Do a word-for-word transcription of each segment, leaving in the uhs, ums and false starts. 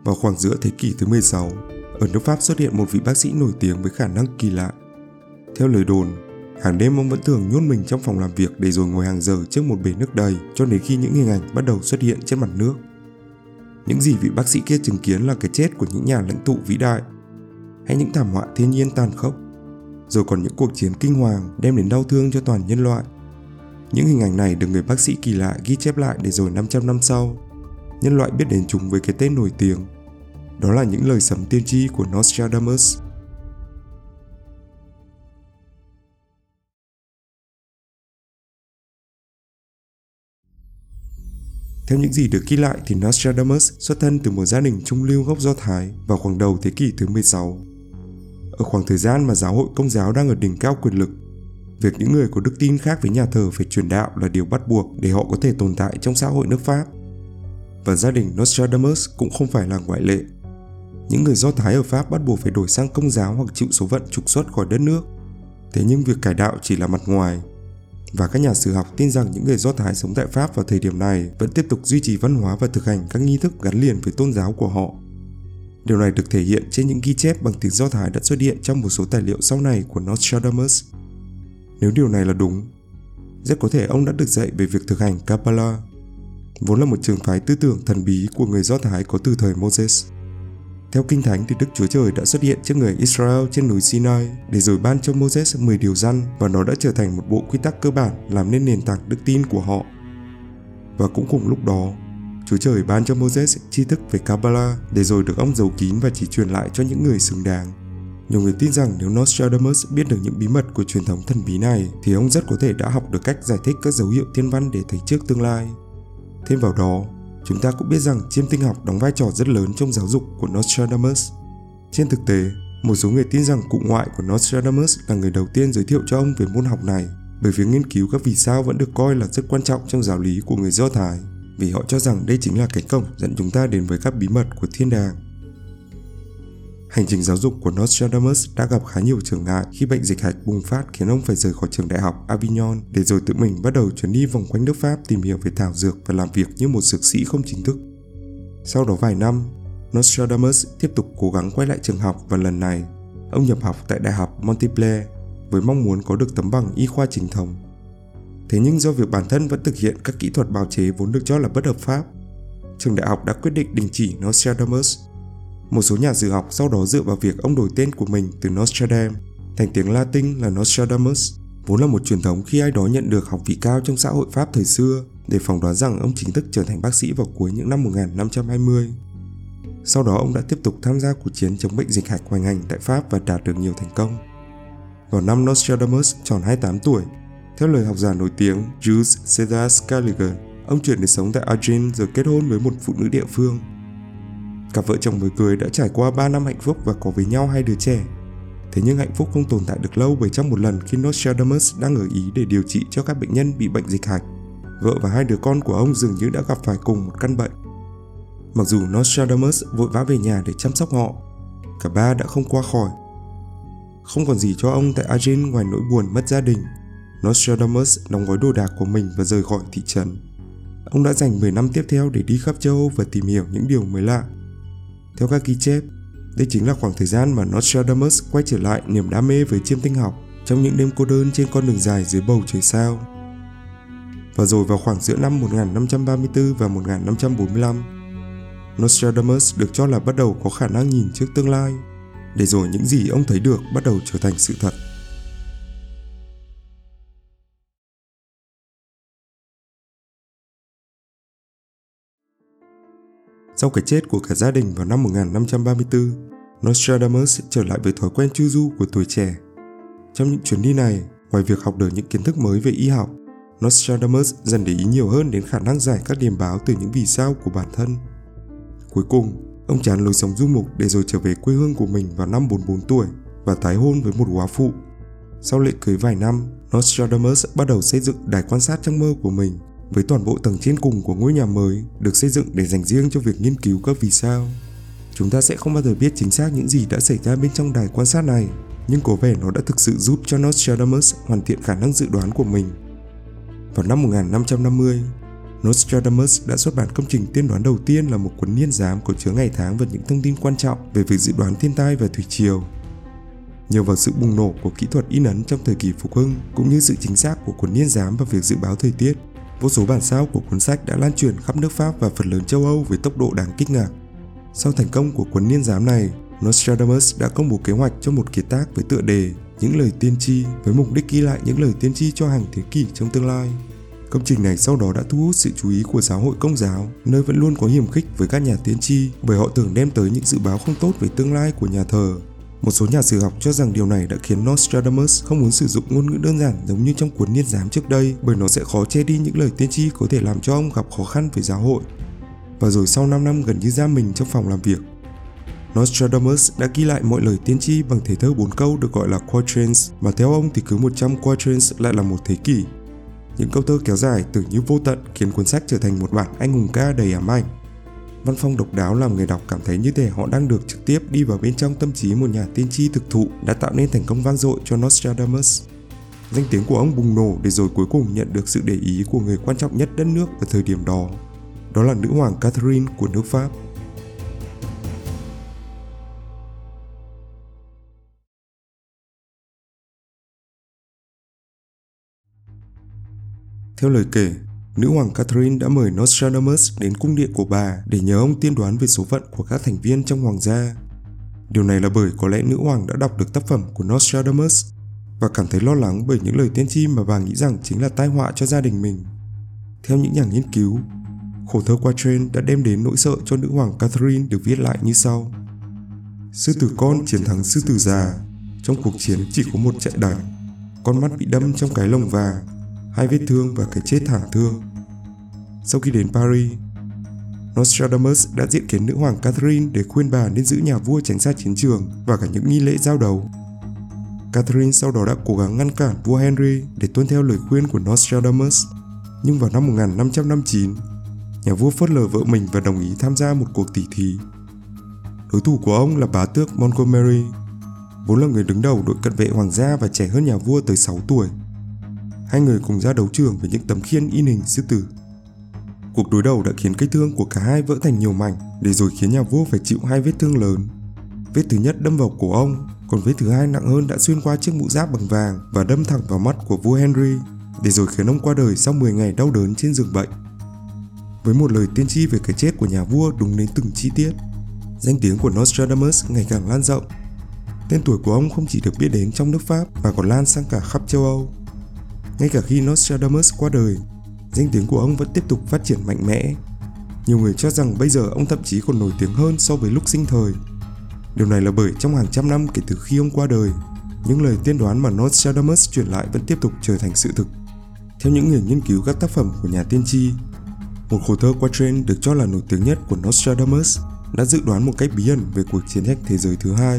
Vào khoảng giữa thế kỷ thứ mười sáu, ở nước Pháp xuất hiện một vị bác sĩ nổi tiếng với khả năng kỳ lạ. Theo lời đồn, hàng đêm ông vẫn thường nhốt mình trong phòng làm việc để rồi ngồi hàng giờ trước một bể nước đầy cho đến khi những hình ảnh bắt đầu xuất hiện trên mặt nước. Những gì vị bác sĩ kia chứng kiến là cái chết của những nhà lãnh tụ vĩ đại, hay những thảm họa thiên nhiên tàn khốc, rồi còn những cuộc chiến kinh hoàng đem đến đau thương cho toàn nhân loại. Những hình ảnh này được người bác sĩ kỳ lạ ghi chép lại để rồi năm trăm năm sau, nhân loại biết đến chúng với cái tên nổi tiếng. Đó là những lời sấm tiên tri của Nostradamus. Theo những gì được ghi lại thì Nostradamus xuất thân từ một gia đình trung lưu gốc Do Thái vào khoảng đầu thế kỷ thứ mười sáu. Ở khoảng thời gian mà giáo hội Công giáo đang ở đỉnh cao quyền lực, việc những người có đức tin khác với nhà thờ phải truyền đạo là điều bắt buộc để họ có thể tồn tại trong xã hội nước Pháp. Và gia đình Nostradamus cũng không phải là ngoại lệ. Những người Do Thái ở Pháp bắt buộc phải đổi sang Công giáo hoặc chịu số phận trục xuất khỏi đất nước. Thế nhưng việc cải đạo chỉ là mặt ngoài. Và các nhà sử học tin rằng những người Do Thái sống tại Pháp vào thời điểm này vẫn tiếp tục duy trì văn hóa và thực hành các nghi thức gắn liền với tôn giáo của họ. Điều này được thể hiện trên những ghi chép bằng tiếng Do Thái đã xuất hiện trong một số tài liệu sau này của Nostradamus. Nếu điều này là đúng, rất có thể ông đã được dạy về việc thực hành Kabbalah, vốn là một trường phái tư tưởng thần bí của người Do Thái có từ thời Moses. Theo Kinh Thánh thì Đức Chúa Trời đã xuất hiện trước người Israel trên núi Sinai để rồi ban cho Moses mười điều răn, và nó đã trở thành một bộ quy tắc cơ bản làm nên nền tảng đức tin của họ. Và cũng cùng lúc đó, Chúa Trời ban cho Moses tri thức về Kabbalah để rồi được ông giấu kín và chỉ truyền lại cho những người xứng đáng. Nhiều người tin rằng nếu Nostradamus biết được những bí mật của truyền thống thần bí này thì ông rất có thể đã học được cách giải thích các dấu hiệu thiên văn để thấy trước tương lai. Thêm vào đó, chúng ta cũng biết rằng chiêm tinh học đóng vai trò rất lớn trong giáo dục của Nostradamus. Trên thực tế, một số người tin rằng cụ ngoại của Nostradamus là người đầu tiên giới thiệu cho ông về môn học này, bởi việc nghiên cứu các vì sao vẫn được coi là rất quan trọng trong giáo lý của người Do Thái, vì họ cho rằng đây chính là cánh cổng dẫn chúng ta đến với các bí mật của thiên đàng. Hành trình giáo dục của Nostradamus đã gặp khá nhiều trở ngại khi bệnh dịch hạch bùng phát khiến ông phải rời khỏi trường đại học Avignon để rồi tự mình bắt đầu chuyến đi vòng quanh nước Pháp tìm hiểu về thảo dược và làm việc như một dược sĩ không chính thức. Sau đó vài năm, Nostradamus tiếp tục cố gắng quay lại trường học và lần này, ông nhập học tại Đại học Montpellier với mong muốn có được tấm bằng y khoa chính thống. Thế nhưng do việc bản thân vẫn thực hiện các kỹ thuật bào chế vốn được cho là bất hợp pháp, trường đại học đã quyết định đình chỉ Nostradamus. Một số nhà sử học sau đó dựa vào việc ông đổi tên của mình từ Nostradam thành tiếng Latin là Nostradamus, vốn là một truyền thống khi ai đó nhận được học vị cao trong xã hội Pháp thời xưa, để phỏng đoán rằng ông chính thức trở thành bác sĩ vào cuối những năm một nghìn năm trăm hai mươi. Sau đó ông đã tiếp tục tham gia cuộc chiến chống bệnh dịch hạch hoành hành tại Pháp và đạt được nhiều thành công. Vào năm Nostradamus tròn hai mươi tám tuổi, theo lời học giả nổi tiếng Jules César Scaliger, ông chuyển đến sống tại Agen rồi kết hôn với một phụ nữ địa phương. Cặp vợ chồng mới cưới đã trải qua ba năm hạnh phúc và có với nhau hai đứa trẻ. Thế nhưng hạnh phúc không tồn tại được lâu, bởi trong một lần khi Nostradamus đang ở Ý để điều trị cho các bệnh nhân bị bệnh dịch hạch, vợ và hai đứa con của ông dường như đã gặp phải cùng một căn bệnh. Mặc dù Nostradamus vội vã về nhà để chăm sóc họ, cả ba đã không qua khỏi. Không còn gì cho ông tại Agen ngoài nỗi buồn mất gia đình, Nostradamus đóng gói đồ đạc của mình và rời khỏi thị trấn. Ông đã dành mười năm tiếp theo để đi khắp châu Âu và tìm hiểu những điều mới lạ. Theo các ghi chép, đây chính là khoảng thời gian mà Nostradamus quay trở lại niềm đam mê với chiêm tinh học trong những đêm cô đơn trên con đường dài dưới bầu trời sao. Và rồi vào khoảng giữa năm một nghìn năm trăm ba mươi tư và một nghìn năm trăm bốn mươi lăm, Nostradamus được cho là bắt đầu có khả năng nhìn trước tương lai, để rồi những gì ông thấy được bắt đầu trở thành sự thật. Sau cái chết của cả gia đình vào năm một nghìn năm trăm ba mươi tư, Nostradamus trở lại với thói quen chu du của tuổi trẻ. Trong những chuyến đi này, ngoài việc học được những kiến thức mới về y học, Nostradamus dần để ý nhiều hơn đến khả năng giải các điềm báo từ những vì sao của bản thân. Cuối cùng, ông chán lối sống du mục để rồi trở về quê hương của mình vào năm bốn mươi tư tuổi và tái hôn với một góa phụ. Sau lễ cưới vài năm, Nostradamus bắt đầu xây dựng đài quan sát trong mơ của mình, với toàn bộ tầng trên cùng của ngôi nhà mới được xây dựng để dành riêng cho việc nghiên cứu các vì sao. Chúng ta sẽ không bao giờ biết chính xác những gì đã xảy ra bên trong đài quan sát này, nhưng có vẻ nó đã thực sự giúp cho Nostradamus hoàn thiện khả năng dự đoán của mình. Vào năm một nghìn năm trăm năm mươi, Nostradamus đã xuất bản công trình tiên đoán đầu tiên là một cuốn niên giám có chứa ngày tháng và những thông tin quan trọng về việc dự đoán thiên tai và thủy triều. Nhờ vào sự bùng nổ của kỹ thuật in ấn trong thời kỳ phục hưng cũng như sự chính xác của cuốn niên giám và việc dự báo thời tiết, vô số bản sao của cuốn sách đã lan truyền khắp nước Pháp và phần lớn châu Âu với tốc độ đáng kinh ngạc. Sau thành công của cuốn niên giám này, Nostradamus đã công bố kế hoạch cho một kiệt tác với tựa đề Những lời tiên tri, với mục đích ghi lại những lời tiên tri cho hàng thế kỷ trong tương lai. Công trình này sau đó đã thu hút sự chú ý của giáo hội Công giáo, nơi vẫn luôn có hiềm khích với các nhà tiên tri bởi họ thường đem tới những dự báo không tốt về tương lai của nhà thờ. Một số nhà sử học cho rằng điều này đã khiến Nostradamus không muốn sử dụng ngôn ngữ đơn giản giống như trong cuốn niên giám trước đây, bởi nó sẽ khó che đi những lời tiên tri có thể làm cho ông gặp khó khăn với giáo hội. Và rồi sau năm năm gần như giam mình trong phòng làm việc, Nostradamus đã ghi lại mọi lời tiên tri bằng thể thơ bốn câu được gọi là quatrains, mà theo ông thì cứ một trăm quatrains lại là một thế kỷ. Những câu thơ kéo dài tưởng như vô tận khiến cuốn sách trở thành một bản anh hùng ca đầy ám ảnh. Văn phong độc đáo làm người đọc cảm thấy như thể họ đang được trực tiếp đi vào bên trong tâm trí một nhà tiên tri thực thụ đã tạo nên thành công vang dội cho Nostradamus. Danh tiếng của ông bùng nổ để rồi cuối cùng nhận được sự để ý của người quan trọng nhất đất nước ở thời điểm đó. Đó là nữ hoàng Catherine của nước Pháp. Theo lời kể, nữ hoàng Catherine đã mời Nostradamus đến cung điện của bà để nhờ ông tiên đoán về số phận của các thành viên trong hoàng gia. Điều này là bởi có lẽ nữ hoàng đã đọc được tác phẩm của Nostradamus và cảm thấy lo lắng bởi những lời tiên tri mà bà nghĩ rằng chính là tai họa cho gia đình mình. Theo những nhà nghiên cứu, khổ thơ Quatrain đã đem đến nỗi sợ cho nữ hoàng Catherine được viết lại như sau: Sư tử con chiến thắng sư tử già, trong cuộc chiến chỉ có một trận đánh, con mắt bị đâm trong cái lồng vàng, hai vết thương và cái chết thảm thương. Sau khi đến Paris, Nostradamus đã diện kiến nữ hoàng Catherine để khuyên bà nên giữ nhà vua tránh xa chiến trường và cả những nghi lễ giao đấu. Catherine sau đó đã cố gắng ngăn cản vua Henry để tuân theo lời khuyên của Nostradamus, nhưng vào năm một nghìn năm trăm năm mươi chín, nhà vua phớt lờ vợ mình và đồng ý tham gia một cuộc tỉ thí. Đối thủ của ông là bá tước Montgomery, vốn là người đứng đầu đội cận vệ hoàng gia và trẻ hơn nhà vua tới sáu tuổi. Hai người cùng ra đấu trường với những tấm khiên in hình sư tử. Cuộc đối đầu đã khiến cây thương của cả hai vỡ thành nhiều mảnh, để rồi khiến nhà vua phải chịu hai vết thương lớn. Vết thứ nhất đâm vào cổ ông, còn vết thứ hai nặng hơn đã xuyên qua chiếc mũ giáp bằng vàng và đâm thẳng vào mắt của vua Henry, để rồi khiến ông qua đời sau mười ngày đau đớn trên giường bệnh. Với một lời tiên tri về cái chết của nhà vua đúng đến từng chi tiết, danh tiếng của Nostradamus ngày càng lan rộng. Tên tuổi của ông không chỉ được biết đến trong nước Pháp mà còn lan sang cả khắp châu Âu. Ngay cả khi Nostradamus qua đời, danh tiếng của ông vẫn tiếp tục phát triển mạnh mẽ. Nhiều người cho rằng bây giờ ông thậm chí còn nổi tiếng hơn so với lúc sinh thời. Điều này là bởi trong hàng trăm năm kể từ khi ông qua đời, những lời tiên đoán mà Nostradamus truyền lại vẫn tiếp tục trở thành sự thực. Theo những người nghiên cứu các tác phẩm của nhà tiên tri, một khổ thơ Quatrain được cho là nổi tiếng nhất của Nostradamus đã dự đoán một cách bí ẩn về cuộc chiến tranh thế giới thứ hai.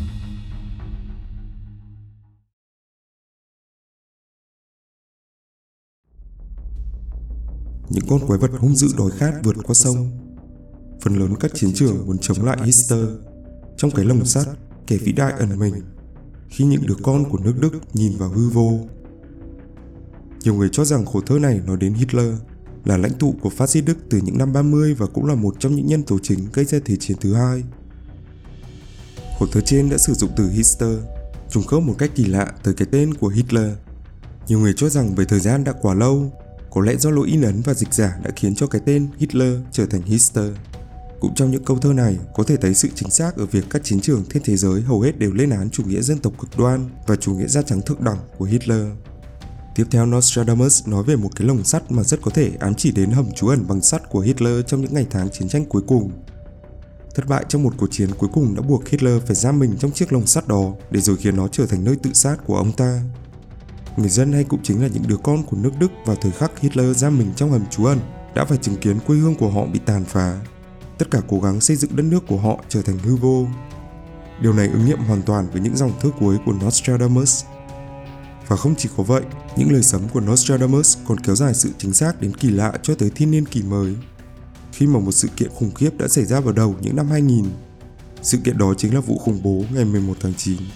Những con quái vật hung dữ đói khát vượt qua sông. Phần lớn các chiến trường muốn chống lại Hitler. Trong cái lồng sắt, kẻ vĩ đại ẩn mình, khi những đứa con của nước Đức nhìn vào hư vô. Nhiều người cho rằng khổ thơ này nói đến Hitler, là lãnh tụ của phát xít Đức từ những năm ba mươi và cũng là một trong những nhân tố chính gây ra Thế chiến thứ hai. Khổ thơ trên đã sử dụng từ Hitler, trùng khớp một cách kỳ lạ tới cái tên của Hitler. Nhiều người cho rằng về thời gian đã quá lâu, có lẽ do lỗi in ấn và dịch giả đã khiến cho cái tên Hitler trở thành Hitler. Cũng trong những câu thơ này có thể thấy sự chính xác ở việc các chiến trường trên thế giới hầu hết đều lên án chủ nghĩa dân tộc cực đoan và chủ nghĩa da trắng thượng đẳng của Hitler. Tiếp theo, Nostradamus nói về một cái lồng sắt mà rất có thể ám chỉ đến hầm trú ẩn bằng sắt của Hitler trong những ngày tháng chiến tranh cuối cùng. Thất bại trong một cuộc chiến cuối cùng đã buộc Hitler phải giam mình trong chiếc lồng sắt đó, để rồi khiến nó trở thành nơi tự sát của ông ta. Người dân hay cũng chính là những đứa con của nước Đức vào thời khắc Hitler giam mình trong hầm trú ẩn đã phải chứng kiến quê hương của họ bị tàn phá. Tất cả cố gắng xây dựng đất nước của họ trở thành hư vô. Điều này ứng nghiệm hoàn toàn với những dòng thơ cuối của Nostradamus. Và không chỉ có vậy, những lời sấm của Nostradamus còn kéo dài sự chính xác đến kỳ lạ cho tới thiên niên kỷ mới, khi mà một sự kiện khủng khiếp đã xảy ra vào đầu những năm hai nghìn. Sự kiện đó chính là vụ khủng bố ngày mười một tháng chín.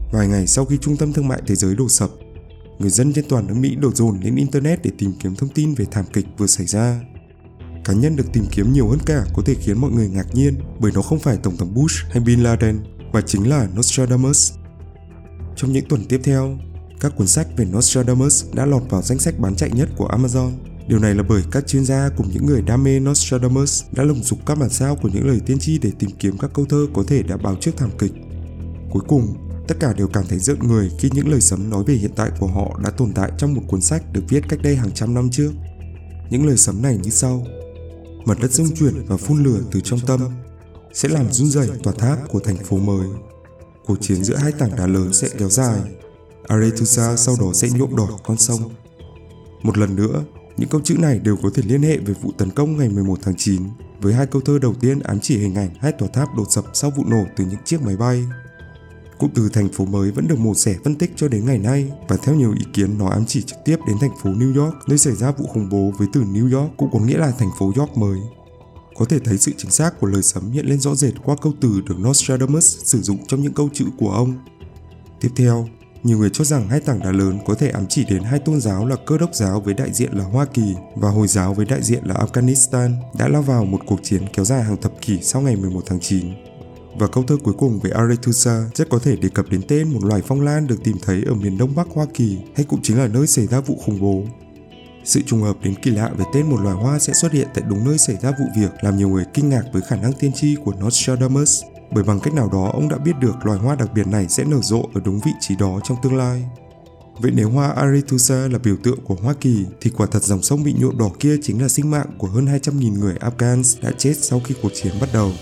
Vài ngày sau khi trung tâm thương mại thế giới đổ sập, người dân trên toàn nước Mỹ đổ dồn lên Internet để tìm kiếm thông tin về thảm kịch vừa xảy ra. Cá nhân được tìm kiếm nhiều hơn cả có thể khiến mọi người ngạc nhiên bởi nó không phải Tổng thống Bush hay Bin Laden, mà chính là Nostradamus. Trong những tuần tiếp theo, các cuốn sách về Nostradamus đã lọt vào danh sách bán chạy nhất của Amazon. Điều này là bởi các chuyên gia cùng những người đam mê Nostradamus đã lùng sục các bản sao của những lời tiên tri để tìm kiếm các câu thơ có thể đã báo trước thảm kịch. Cuối cùng, tất cả đều cảm thấy rợn người khi những lời sấm nói về hiện tại của họ đã tồn tại trong một cuốn sách được viết cách đây hàng trăm năm trước. Những lời sấm này như sau: mặt đất rung chuyển và phun lửa từ trong tâm, sẽ làm run rẩy tòa tháp của thành phố mới. Cuộc chiến giữa hai tảng đá lớn sẽ kéo dài. Arethusa sau đó sẽ nhuộm đỏ con sông. Một lần nữa, những câu chữ này đều có thể liên hệ về vụ tấn công ngày mười một tháng chín, với hai câu thơ đầu tiên ám chỉ hình ảnh hai tòa tháp đổ sập sau vụ nổ từ những chiếc máy bay. Cụm từ thành phố mới vẫn được mổ xẻ phân tích cho đến ngày nay, và theo nhiều ý kiến nó ám chỉ trực tiếp đến thành phố New York, nơi xảy ra vụ khủng bố, với từ New York cũng có nghĩa là thành phố York mới. Có thể thấy sự chính xác của lời sấm hiện lên rõ rệt qua câu từ được Nostradamus sử dụng trong những câu chữ của ông. Tiếp theo, nhiều người cho rằng hai tảng đá lớn có thể ám chỉ đến hai tôn giáo là Cơ đốc giáo với đại diện là Hoa Kỳ và Hồi giáo với đại diện là Afghanistan đã lao vào một cuộc chiến kéo dài hàng thập kỷ sau ngày mười một tháng chín. Và câu thơ cuối cùng về Arethusa rất có thể đề cập đến tên một loài phong lan được tìm thấy ở miền đông bắc Hoa Kỳ, hay cũng chính là nơi xảy ra vụ khủng bố. Sự trùng hợp đến kỳ lạ về tên một loài hoa sẽ xuất hiện tại đúng nơi xảy ra vụ việc làm nhiều người kinh ngạc với khả năng tiên tri của Nostradamus, bởi bằng cách nào đó ông đã biết được loài hoa đặc biệt này sẽ nở rộ ở đúng vị trí đó trong tương lai. Vậy nếu hoa Arethusa là biểu tượng của Hoa Kỳ, thì quả thật dòng sông bị nhuộm đỏ kia chính là sinh mạng của hơn hai trăm nghìn người Afghans đã chết sau khi cuộc chiến bắt đầu.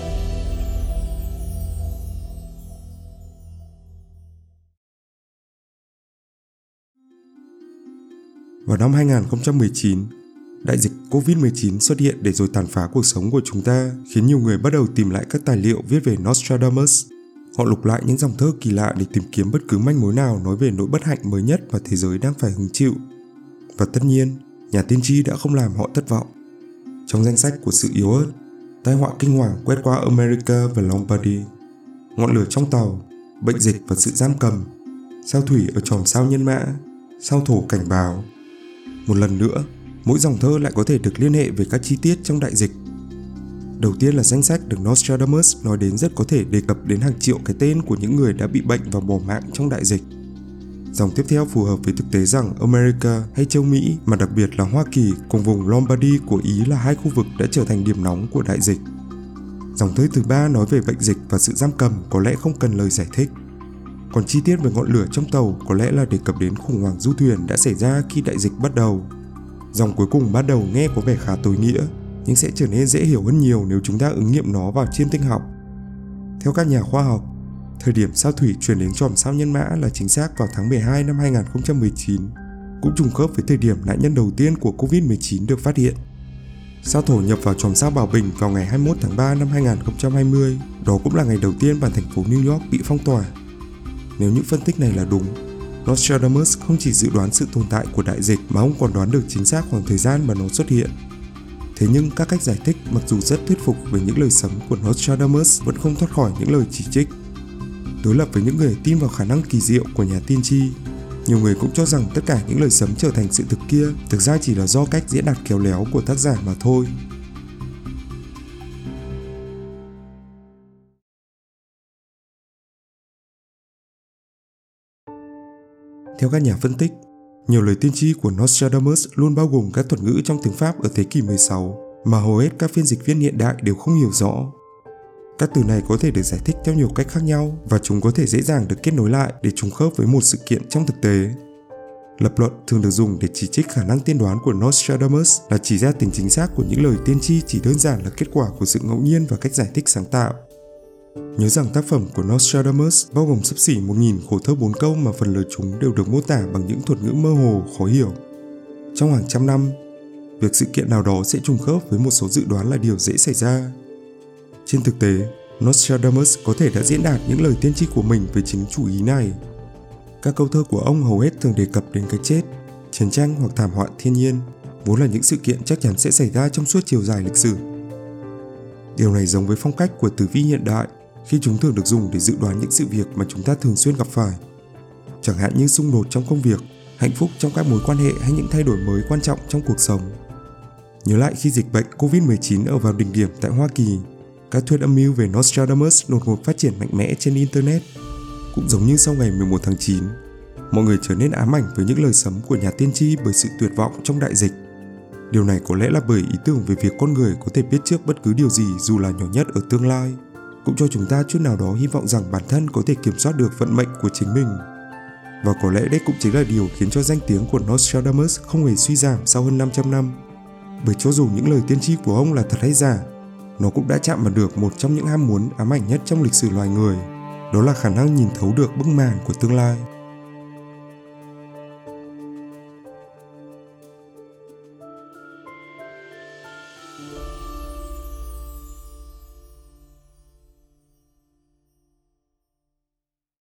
Vào năm hai không một chín, đại dịch covid mười chín xuất hiện để rồi tàn phá cuộc sống của chúng ta, khiến nhiều người bắt đầu tìm lại các tài liệu viết về Nostradamus. Họ lục lại những dòng thơ kỳ lạ để tìm kiếm bất cứ manh mối nào nói về nỗi bất hạnh mới nhất mà thế giới đang phải hứng chịu. Và tất nhiên, nhà tiên tri đã không làm họ thất vọng. Trong danh sách của sự yếu ớt, tai họa kinh hoàng quét qua America và Lombardy, ngọn lửa trong tàu, bệnh dịch và sự giam cầm, sao thủy ở chòm sao nhân mã, sao thổ cảnh báo. Một lần nữa, mỗi dòng thơ lại có thể được liên hệ về các chi tiết trong đại dịch. Đầu tiên là danh sách được Nostradamus nói đến rất có thể đề cập đến hàng triệu cái tên của những người đã bị bệnh và bỏ mạng trong đại dịch. Dòng tiếp theo phù hợp với thực tế rằng America hay châu Mỹ, mà đặc biệt là Hoa Kỳ cùng vùng Lombardy của Ý là hai khu vực đã trở thành điểm nóng của đại dịch. Dòng thơ thứ ba nói về bệnh dịch và sự giam cầm có lẽ không cần lời giải thích. Còn chi tiết về ngọn lửa trong tàu có lẽ là đề cập đến khủng hoảng du thuyền đã xảy ra khi đại dịch bắt đầu. Dòng cuối cùng ban đầu nghe có vẻ khá tối nghĩa, nhưng sẽ trở nên dễ hiểu hơn nhiều nếu chúng ta ứng nghiệm nó vào chiêm tinh học. Theo các nhà khoa học, thời điểm sao thủy chuyển đến chòm sao nhân mã là chính xác vào tháng mười hai năm hai không một chín, cũng trùng khớp với thời điểm nạn nhân đầu tiên của covid mười chín được phát hiện. Sao thổ nhập vào chòm sao Bảo Bình vào ngày hai mươi mốt tháng ba năm hai không hai không, đó cũng là ngày đầu tiên bản thành phố New York bị phong tỏa. Nếu những phân tích này là đúng, Nostradamus không chỉ dự đoán sự tồn tại của đại dịch mà ông còn đoán được chính xác khoảng thời gian mà nó xuất hiện. Thế nhưng các cách giải thích mặc dù rất thuyết phục về những lời sấm của Nostradamus vẫn không thoát khỏi những lời chỉ trích. Đối lập với những người tin vào khả năng kỳ diệu của nhà tiên tri, nhiều người cũng cho rằng tất cả những lời sấm trở thành sự thực kia thực ra chỉ là do cách diễn đạt khéo léo của tác giả mà thôi. Theo các nhà phân tích, nhiều lời tiên tri của Nostradamus luôn bao gồm các thuật ngữ trong tiếng Pháp ở thế kỷ mười sáu mà hầu hết các phiên dịch viên hiện đại đều không hiểu rõ. Các từ này có thể được giải thích theo nhiều cách khác nhau và chúng có thể dễ dàng được kết nối lại để trùng khớp với một sự kiện trong thực tế. Lập luận thường được dùng để chỉ trích khả năng tiên đoán của Nostradamus là chỉ ra tính chính xác của những lời tiên tri chỉ đơn giản là kết quả của sự ngẫu nhiên và cách giải thích sáng tạo. Nhớ rằng tác phẩm của Nostradamus bao gồm xấp xỉ một nghìn khổ thơ bốn câu mà phần lớn chúng đều được mô tả bằng những thuật ngữ mơ hồ, khó hiểu. Trong hàng trăm năm, việc sự kiện nào đó sẽ trùng khớp với một số dự đoán là điều dễ xảy ra. Trên thực tế, Nostradamus có thể đã diễn đạt những lời tiên tri của mình với chính chủ ý này. Các câu thơ của ông hầu hết thường đề cập đến cái chết, chiến tranh hoặc thảm họa thiên nhiên, vốn là những sự kiện chắc chắn sẽ xảy ra trong suốt chiều dài lịch sử. Điều này giống với phong cách của tử vi hiện đại, khi chúng thường được dùng để dự đoán những sự việc mà chúng ta thường xuyên gặp phải, chẳng hạn như xung đột trong công việc, hạnh phúc trong các mối quan hệ hay những thay đổi mới quan trọng trong cuộc sống. Nhớ lại khi dịch bệnh covid mười chín ở vào đỉnh điểm tại Hoa Kỳ, các thuyết âm mưu về Nostradamus đột ngột phát triển mạnh mẽ trên Internet. Cũng giống như sau ngày mười một tháng chín, mọi người trở nên ám ảnh với những lời sấm của nhà tiên tri bởi sự tuyệt vọng trong đại dịch. Điều này có lẽ là bởi ý tưởng về việc con người có thể biết trước bất cứ điều gì dù là nhỏ nhất ở tương lai, cũng cho chúng ta chút nào đó hy vọng rằng bản thân có thể kiểm soát được vận mệnh của chính mình. Và có lẽ đây cũng chính là điều khiến cho danh tiếng của Nostradamus không hề suy giảm sau hơn năm trăm năm. Bởi cho dù những lời tiên tri của ông là thật hay giả, nó cũng đã chạm vào được một trong những ham muốn ám ảnh nhất trong lịch sử loài người, đó là khả năng nhìn thấu được bức màn của tương lai.